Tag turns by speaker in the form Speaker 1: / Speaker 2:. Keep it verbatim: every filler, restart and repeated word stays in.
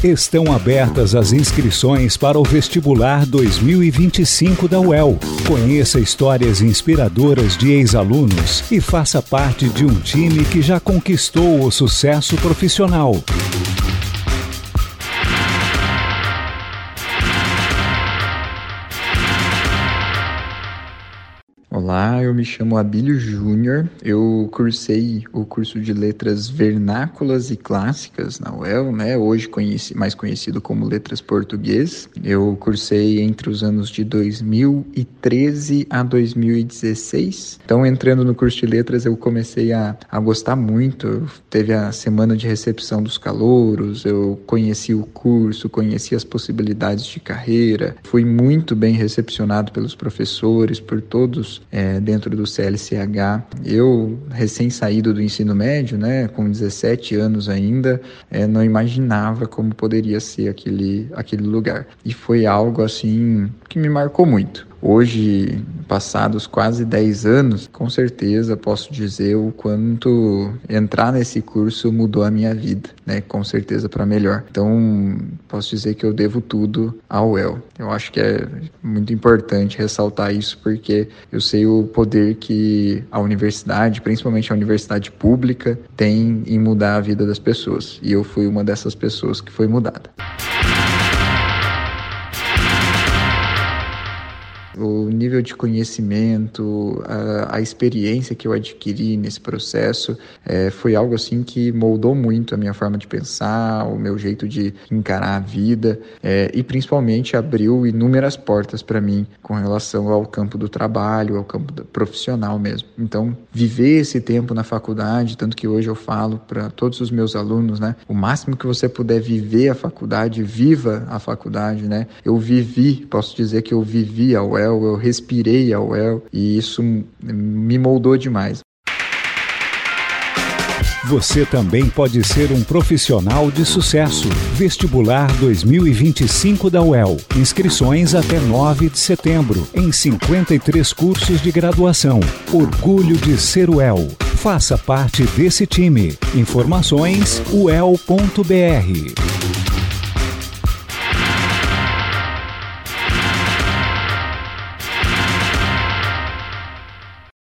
Speaker 1: Estão abertas as inscrições para o Vestibular dois mil e vinte e cinco da U E L. Conheça histórias inspiradoras de ex-alunos e faça parte de um time que já conquistou o sucesso profissional.
Speaker 2: Olá, eu me chamo Abílio Júnior, eu cursei o curso de Letras Vernáculas e Clássicas na U E L, né? Hoje conheci, mais conhecido como Letras Português. Eu cursei entre os anos de dois mil e treze a dois mil e dezesseis. Então, entrando no curso de Letras, eu comecei a, a gostar muito. Teve a semana de recepção dos calouros, eu conheci o curso, conheci as possibilidades de carreira, fui muito bem recepcionado pelos professores, por todos É, dentro do C L C H. Eu, recém-saído do ensino médio, né, com dezessete anos ainda, é, não imaginava como poderia ser aquele, aquele lugar. E foi algo assim que me marcou muito. Hoje, passados quase dez anos, com certeza posso dizer o quanto entrar nesse curso mudou a minha vida, né? Com certeza para melhor. Então, posso dizer que eu devo tudo à U E L. Eu acho que é muito importante ressaltar isso, porque eu sei o poder que a universidade, principalmente a universidade pública, tem em mudar a vida das pessoas. E eu fui uma dessas pessoas que foi mudada. O nível de conhecimento, a, a experiência que eu adquiri nesse processo é, foi algo assim que moldou muito a minha forma de pensar, o meu jeito de encarar a vida é, e principalmente abriu inúmeras portas para mim com relação ao campo do trabalho, ao campo do, profissional mesmo. Então, viver esse tempo na faculdade, tanto que hoje eu falo para todos os meus alunos, né, o máximo que você puder viver a faculdade, viva a faculdade, né? Eu vivi, posso dizer que eu vivi a U E L, eu respirei a U E L e isso me moldou demais.
Speaker 1: Você também pode ser um profissional de sucesso. Vestibular dois mil e vinte e cinco da U E L. Inscrições até nove de setembro, em cinquenta e três cursos de graduação. Orgulho de ser U E L. Faça parte desse time. Informações u e l ponto b r.